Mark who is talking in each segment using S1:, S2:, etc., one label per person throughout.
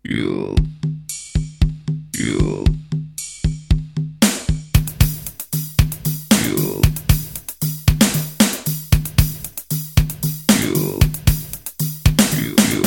S1: You. You. You. You. You.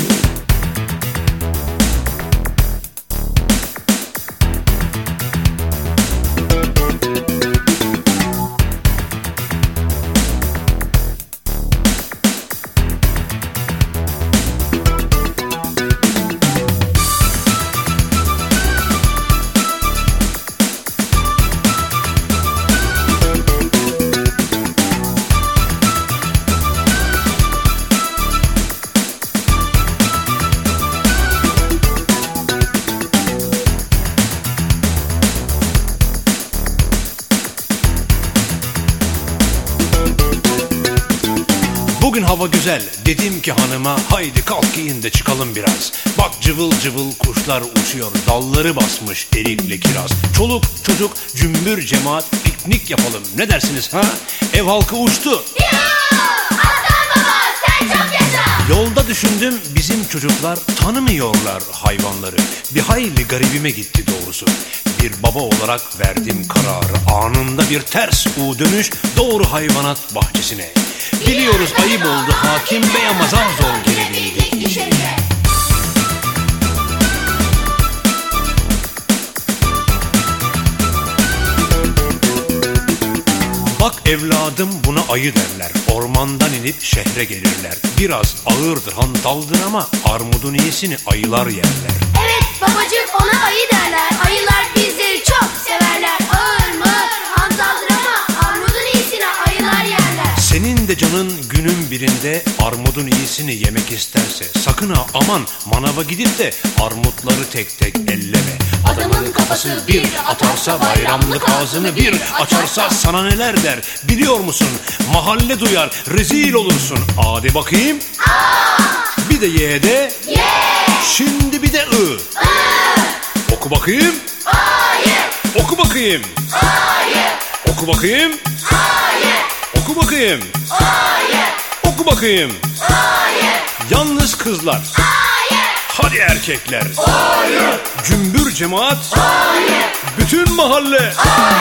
S2: Bugün hava güzel, dedim ki hanıma haydi kalk giyin de çıkalım biraz. Bak cıvıl cıvıl kuşlar uçuyor, dalları basmış erikle kiraz. Çoluk çocuk cümbür cemaat piknik yapalım, ne dersiniz ha? Ev halkı uçtu.
S3: Aslan baba sen çok yaşa.
S2: Yolda düşündüm, bizim çocuklar tanımıyorlar hayvanları. Bir hayli garibime gitti doğrusu. Bir baba olarak verdim kararı, anında bir ters U dönüş doğru hayvanat bahçesine. Biliyoruz ayıp oldu hakim bey ama zar zor girebildik içeriye. Bak evladım buna ayı derler, ormandan inip şehre gelirler. Biraz ağırdır hantaldır ama armudun iyisini ayılar yerler.
S3: Evet babacığım ona ayı derler. Ayılar bizleri çok severler. Ağır mı hantaldır ama armudun iyisini ayılar yerler.
S2: Senin de canın günün birinde armudun iyisini yemek isterse sakın ha aman manava gidip de armutları tek tek elleme. Adamın kafası bir atarsa bayramlık ağzını bir açarsa sana neler der biliyor musun? Mahalle duyar rezil olursun. Hadi bakayım. Bir de Y'de. Şimdi bir de I. Oku bakayım. Oku bakayım. Oku bakayım. Oku bakayım. Oku bakayım. Yalnız kızlar. Hadi erkekler. Cümbür cemaat. Bütün mahalle.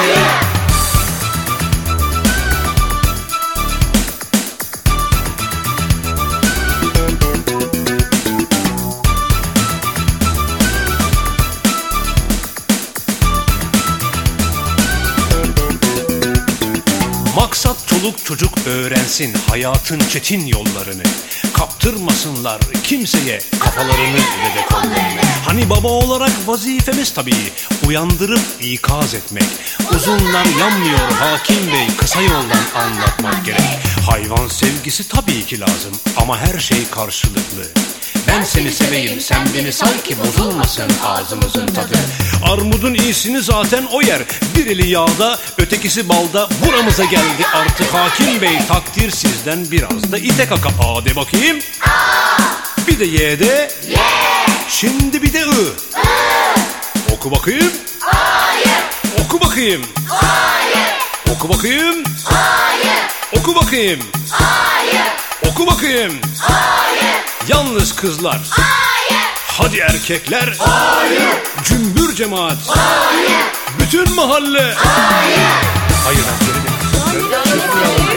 S2: Maksat çoluk çocuk öğrensin hayatın çetin yollarını. Kaptırmasınlar kimseye kafalarını ve de kollarını. Hani baba olarak vazifemiz tabii uyandırıp ikaz etmek. Uzunlar yanmıyor hakim bey, kısa yoldan anlatmak gerek. Hayvan sevgisi tabii ki lazım ama her şey karşılıklı. Ben seni seveyim sen beni say ki bozulmasın ağzımızın tadı. Armudun iyisini zaten o yer. Bir eli yağda ötekisi balda. Buramıza geldi artık hakim bey. Takdir sizden biraz da ite kaka. A de bakayım. Bir de Y'de. Şimdi bir de I. Oku bakayım. Oku bakayım. Oku bakayım. Oku bakayım. Oku bakayım. Yalnız kızlar. Hadi erkekler. Cümbür cemaat. Bütün mahalle. Hayır. Hayır.